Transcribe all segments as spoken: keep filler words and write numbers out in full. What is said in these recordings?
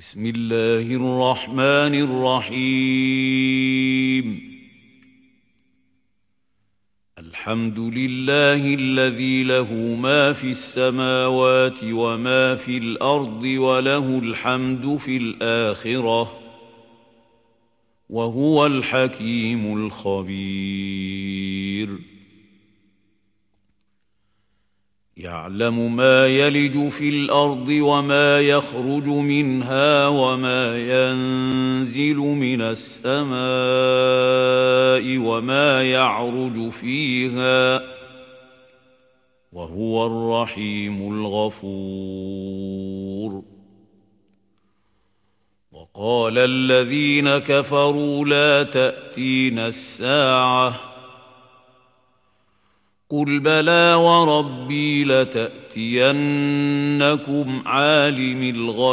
بسم الله الرحمن الرحيم. الحمد لله الذي له ما في السماوات وما في الأرض وله الحمد في الآخرة وهو الحكيم الخبير. يعلم ما يلج في الأرض وما يخرج منها وما ينزل من السماء وما يعرج فيها وهو الرحيم الغفور. وقال الذين كفروا لا تأتينا الساعة قل بلى وربي لتأتينكم عالم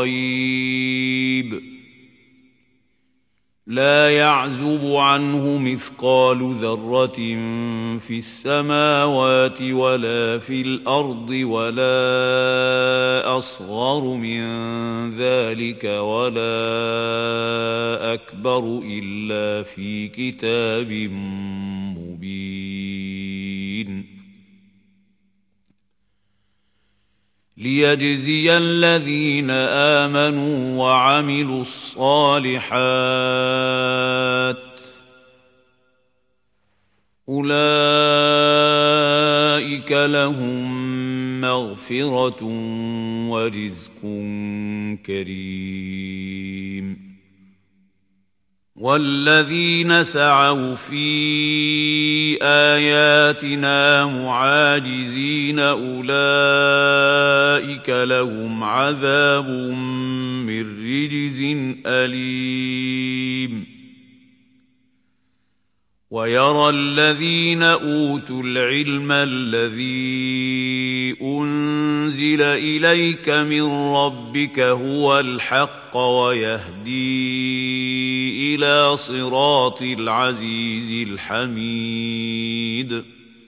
الغيب لا يعزب عنه مثقال ذرة في السماوات ولا في الأرض ولا أصغر من ذلك ولا أكبر إلا في كتاب مبين. ليجزي الذين آمنوا وعملوا الصالحات أولئك لهم مغفرة ورزق كريم. والذين سعوا في آياتنا معاجزين أولئك لهم عذاب من رجز أليم. ويرى الذين أوتوا العلم الذي أنزل إليك من ربك هو الحق ويهدي إلى صراط العزيز الحميد.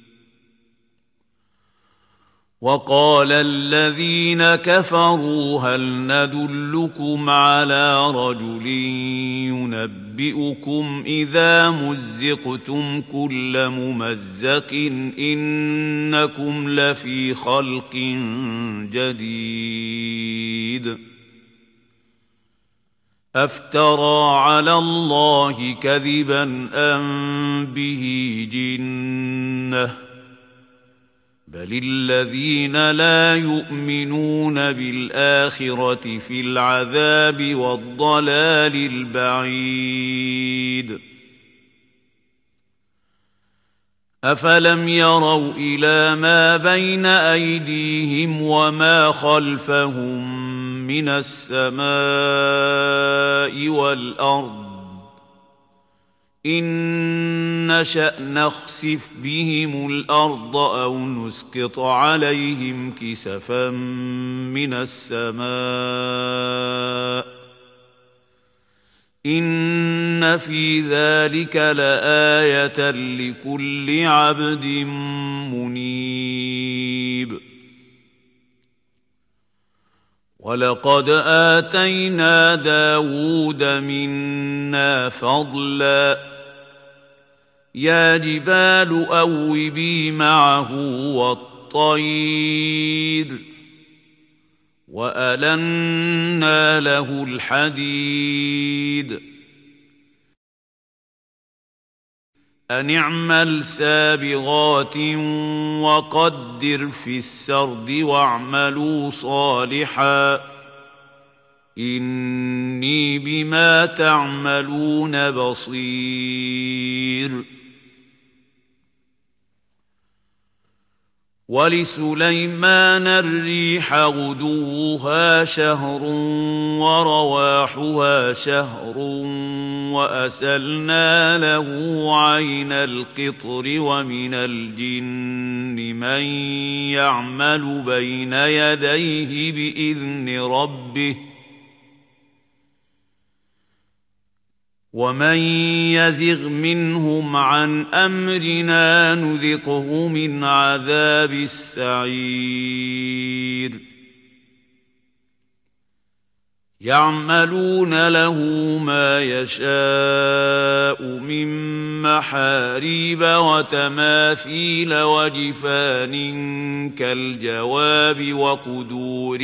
وقال الذين كفروا هل ندلكم على رجل ينبئكم إذا مزقتم كل ممزق إنكم لفي خلق جديد. أفترى على الله كذبا أم به جنة بل الذين لا يؤمنون بالآخرة في العذاب والضلال البعيد. أفلم يروا إلى ما بين أيديهم وما خلفهم من السماء والأرض إن نشأ نخسف بهم الأرض أو نسقط عليهم كسفا من السماء إن في ذلك لآية لكل عبد منيب. ولقد آتينا داود منا فضلا يا جبال أوبي معه والطير وألنا له الحديد أن اعمل سابغات وقدر في السرد واعملوا صالحا إني بما تعملون بصير. ولسليمان الريح غدوها شهر ورواحها شهر وأسلنا له عين القطر ومن الجن من يعمل بين يديه بإذن ربه ومن يزغ منهم عن أمرنا نذقه من عذاب السعير. يعملون له ما يشاء من محاريب وتماثيل وجفان كالجواب وقدور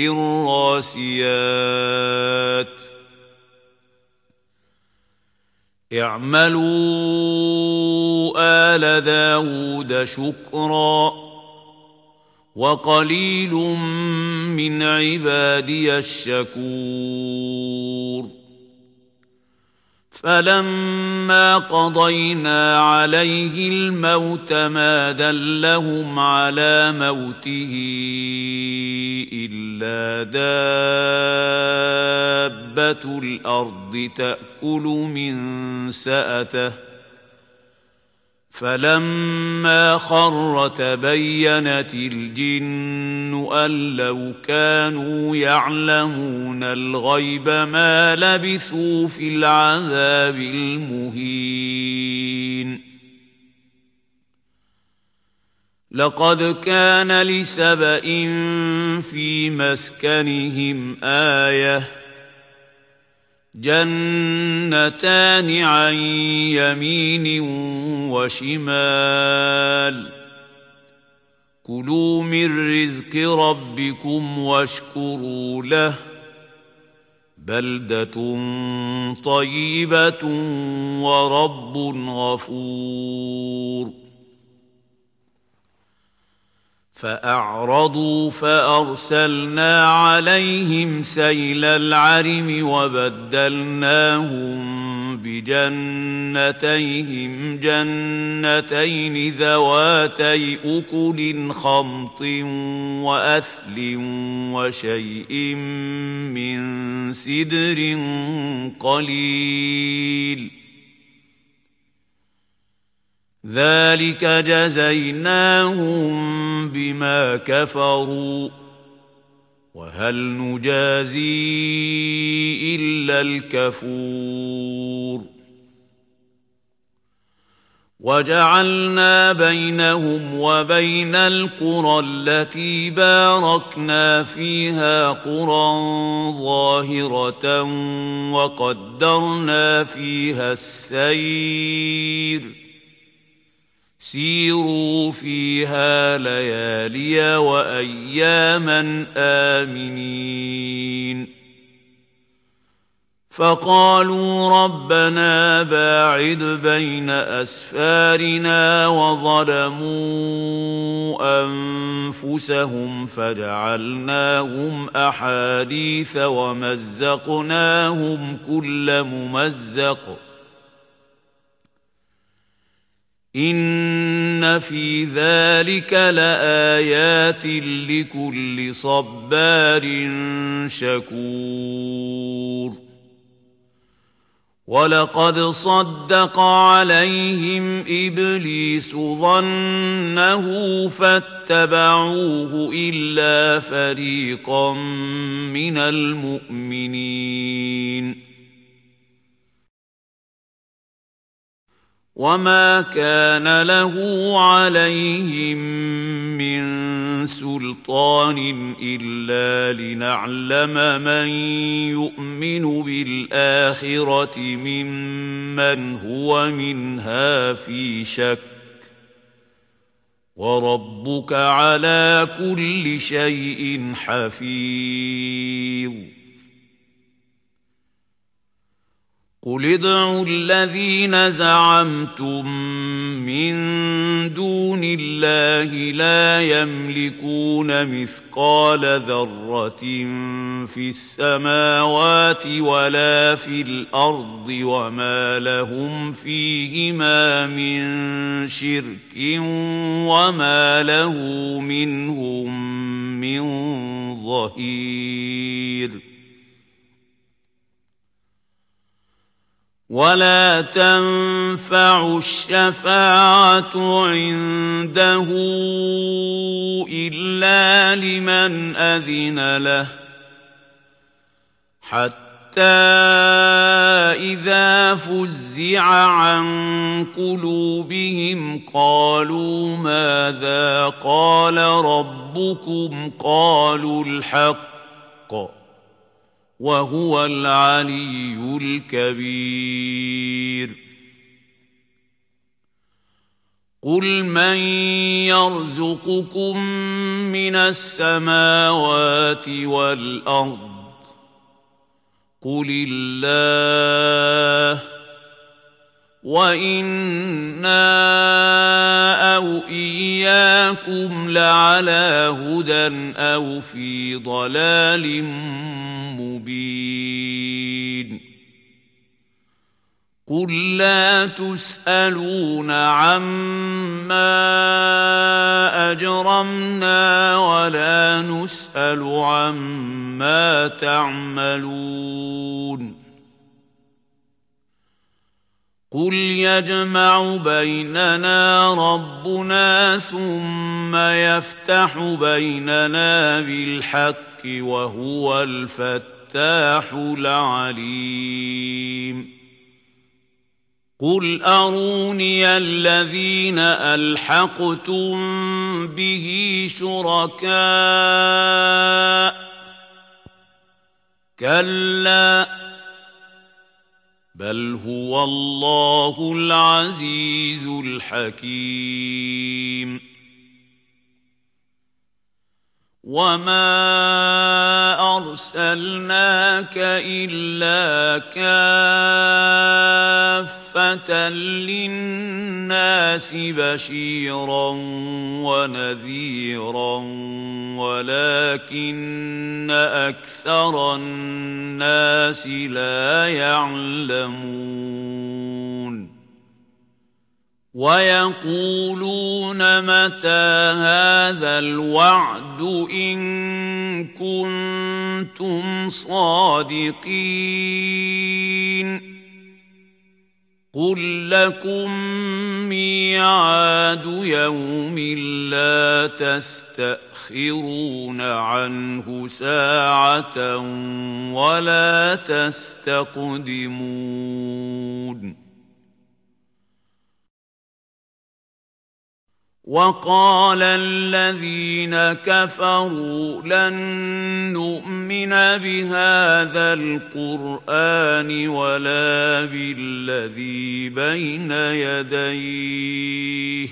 الراسيات اعملوا آل داود شكرا وقليل من عبادي الشكور فلما قضينا عليه الموت ما دلهم على موته إلا دابة الأرض تأكل من سأته فلما خر تبينت الجن أن لو كانوا يعلمون الغيب ما لبثوا في العذاب المهين لقد كان لسبإ في مسكنهم آية جنتان عن يمين وشمال كلوا من رزق ربكم واشكروا له بلدة طيبة ورب غفور فأعرضوا فأرسلنا عليهم سيل العرم وبدلناهم بجنتيهم جنتين ذواتي أكل خمط وأثل وشيء من سدر قليل ذلك جزيناهم بما كفروا وهل نجازي إلا الكفور وجعلنا بينهم وبين القرى التي باركنا فيها قرى ظاهرة وقدرنا فيها السير سيروا فيها ليالي وأياما آمنين فقالوا ربنا باعد بين أسفارنا وظلموا أنفسهم فجعلناهم أحاديث ومزقناهم كل ممزق إن في ذلك لآيات لكل صبار شكور ولقد صدق عليهم إبليس ظنه فاتبعوه إلا فريقا من المؤمنين وما كان له عليهم من سلطان إلا لنعلم من يؤمن بالآخرة ممن هو منها في شك وربك على كل شيء حفيظ قل ادعوا الذين زعمتم من دون الله لا يملكون مثقال ذرة في السماوات ولا في الأرض وما لهم فيهما من شرك وما له منهم من ظهير ولا تنفع الشفاعة عنده إلا لمن أذن له حتى إذا فزع عن قلوبهم قالوا ماذا قال ربكم قالوا الحق وهو العلي الكبير. قل من يرزقكم من السماوات والأرض قل الله وإنا أو إياكم لعلى هدى أو في ضلال مبين. قل لا تسألون عما أجرمنا ولا نسأل عما تعملون. قل يجمع بيننا ربنا ثم يفتح بيننا بالحق وهو الفتاح العليم. قل أروني الذين ألحقتم به شركاء كلا بل هو الله العزيز الحكيم. وما أرسلناك إلا كافة للناس بشيرا ونذيرا ولكن أكثر الناس لا يعلمون. ويقولون متى هذا الوعد إن كنتم صادقين. قل لكم ميعاد يوم لا تستأخرون عنه ساعة ولا تستقدمون. وقال الذين كفروا لن نؤمن بهذا القرآن ولا بالذي بين يديه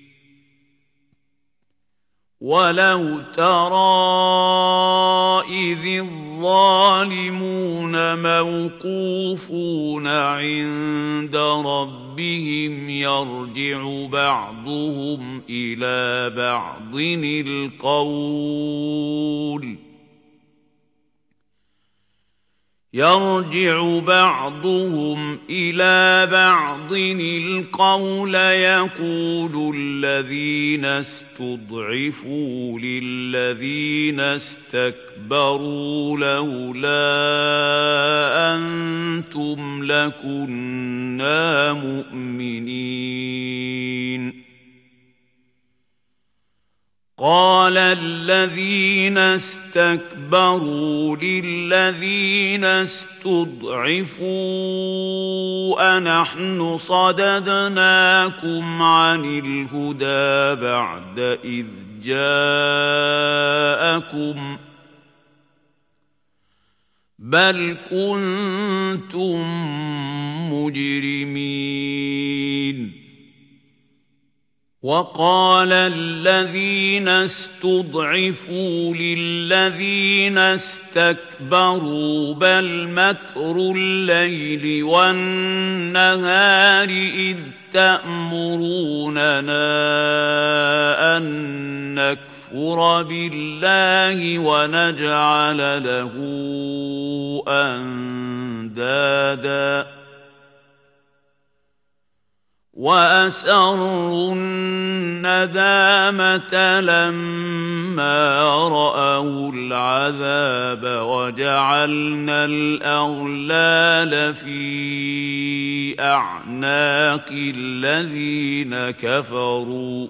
ولو ترى إذ الظالمون موقوفون عند ربهم يرجع بعضهم إلى بعض القول يرجع بعضهم إلى بعض القول يقول الذين استضعفوا للذين استكبروا لولا أنتم لكنا مؤمنين. قال الذين استكبروا للذين استضعفوا أنحن صددناكم عن الهدى بعد إذ جاءكم بل كنتم مجرمين. وقال الذين استضعفوا للذين استكبروا بل مكر الليل والنهار إذ تأمروننا أن نكفر بالله ونجعل له أندادا وأسروا الندامة لما رأوا العذاب وجعلنا الأغلال في أعناق الذين كفروا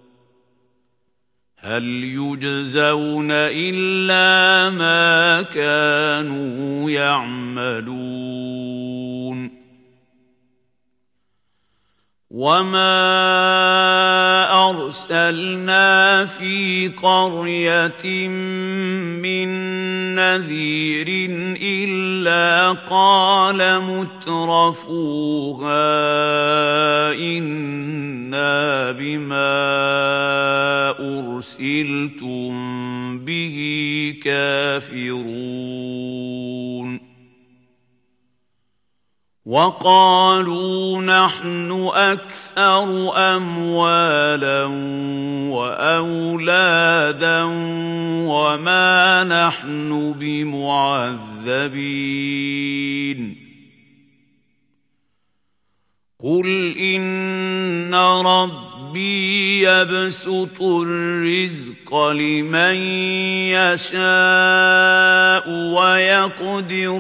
هل يجزون إلا ما كانوا يعملون. وما أرسلنا في قرية من نذير إلا قال مترفوها إنا بما أرسلتم به كافرون وقالوا نحن أكثر أموالا وأولادا وما نحن بمعذبين قل إن ربي يبسط الرزق لمن يشاء ويقدر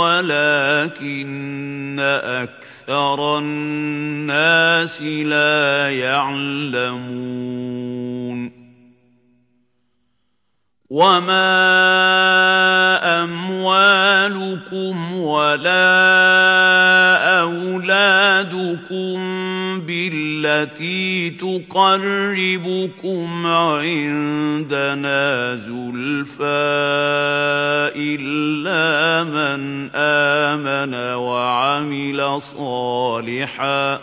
ولكن أكثر الناس لا يعلمون وما أموالكم ولا أولادكم بالتي تقربكم عندنا زلفى إلا من آمن وعمل صالحاً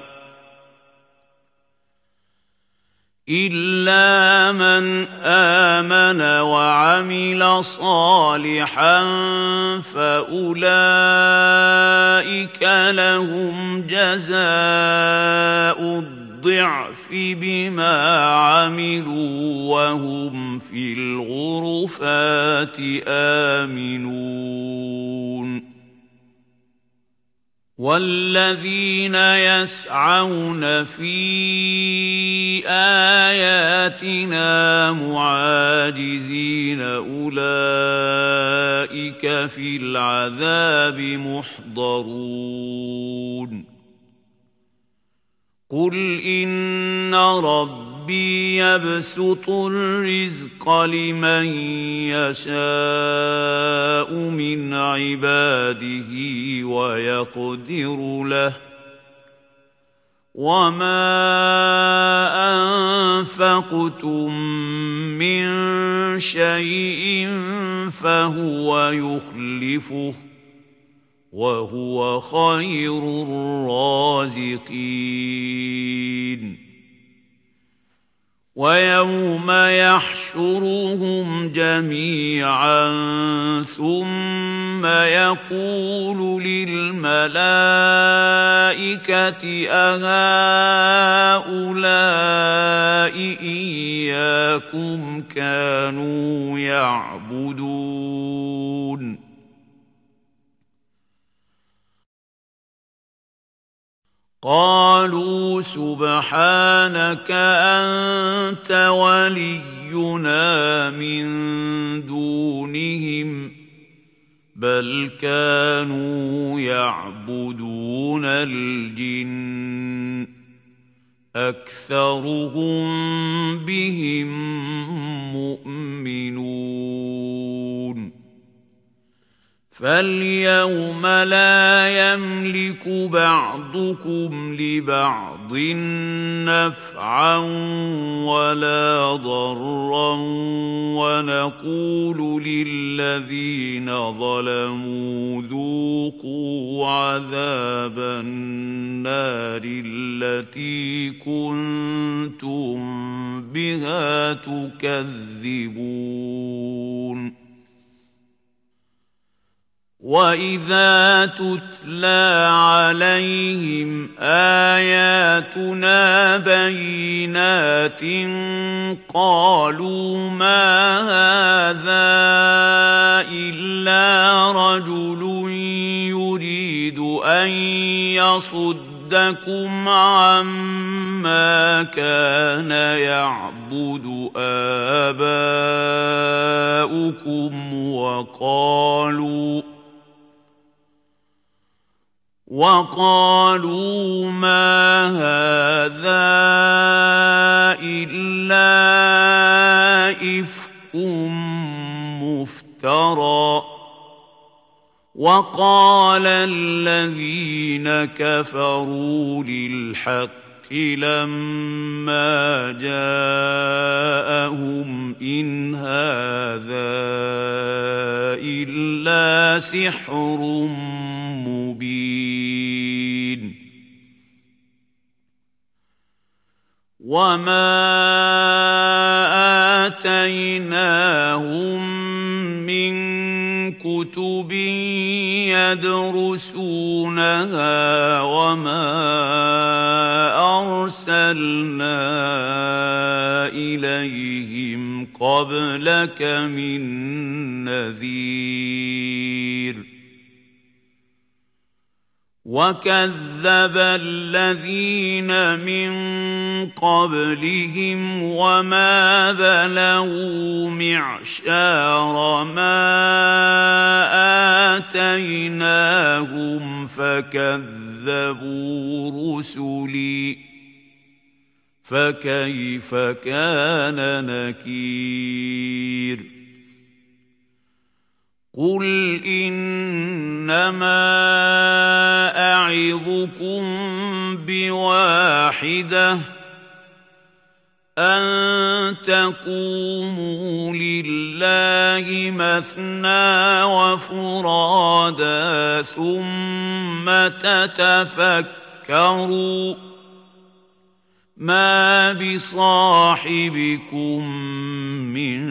إلا من آمن وعمل صالحا فأولئك لهم جزاء الضعف بما عملوا وهم في الغرفات آمنون والذين يسعون في آياتنا معاجزين أولئك في العذاب محضرون قل إن ربي يبسط الرزق لمن يشاء من عباده ويقدر له وما أنفقتم من شيء فهو يخلفه وهو خير الرازقين ويوم يحشرهم جميعا ثم يقول للملائكة أهؤلاء إياكم كانوا يعبدون قالوا سبحانك أنت ولينا من دونهم بل كانوا يعبدون الجن أكثرهم بهم مؤمنون فاليوم لا يملك بعضكم لبعض نفعا ولا ضرا ونقول للذين ظلموا ذوقوا عذاب النار التي كنتم بها تكذبون وَإِذَا تُتْلَى عَلَيْهِمْ آيَاتُنَا بَيِّنَاتٍ قَالُوا مَا هَذَا إِلَّا رَجُلٌ يُرِيدُ أَن يَصُدَّكُمْ عَمَّا كَانَ يَعْبُدُ آبَاؤُكُمْ وَقَالُوا وَقَالُوا مَا هَذَا إِلَّا إِفْكٌ مُفْتَرًى وَقَالَ الَّذِينَ كَفَرُوا لِلْحَقِّ لما جاءهم إن هذا إلا سحر مبين وما آتيناهم من كتب يدرسونها وما أرسلنا إليهم قبلك من نذير وكذب الذين من قبلهم وما بلغوا معشار ما آتيناهم فكذبوا رسلي فكيف كان نكير قل إنما أعظكم بواحدة أن تقوموا لله مثنى وفرادا ثم تتفكروا ما بصاحبكم من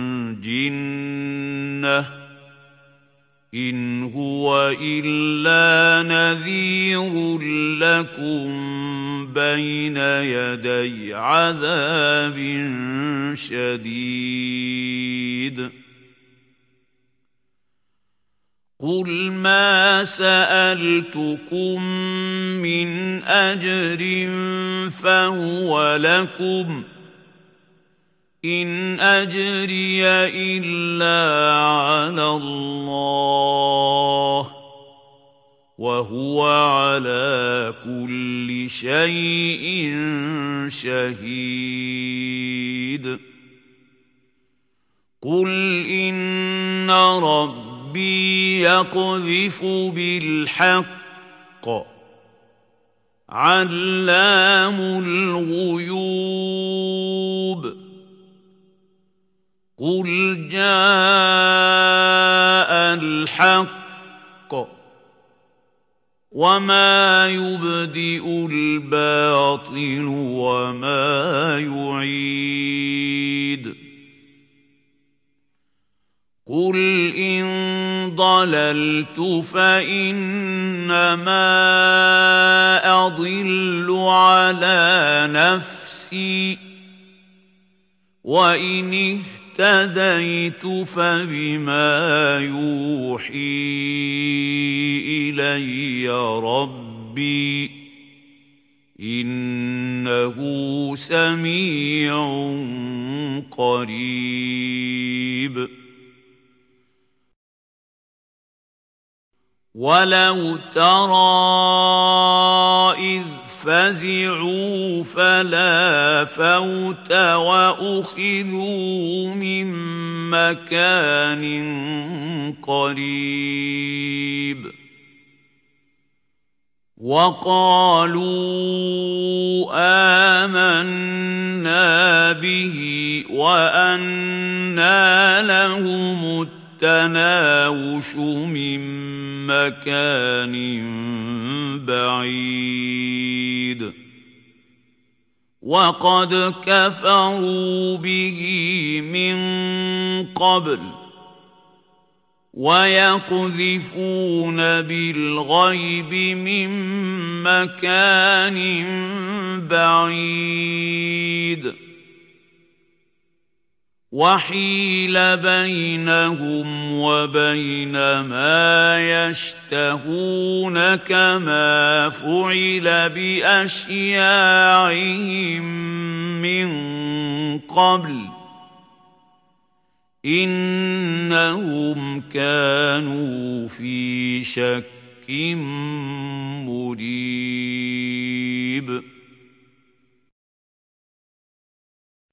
جنة إن هو إلا نذير لكم بين يدي عذاب شديد قل ما سألتكم من أجر فهو لكم إن أجري إلا على الله وهو على كل شيء شهيد قل إن ربي يقذف بالحق علام الغيوب قل جاء الحق وما يبدئ الباطل وما يعيد قل إن ضللت فإنما أضل على نفسي وإن اهتديت فبما يوحي إلي ربي إنه سميع قريب ولو ترى إذ فزعوا فلا فوت وأخذوا من مكان قريب وقالوا آمنا به وأنى لهم التناوش من مكان بعيد وقد كفروا به من قبل ويقذفون بالغيب من مكان بعيد وحيل بينهم وبين ما يشتهون كما فعل بأشياعهم من قبل إنهم كانوا في شك مريب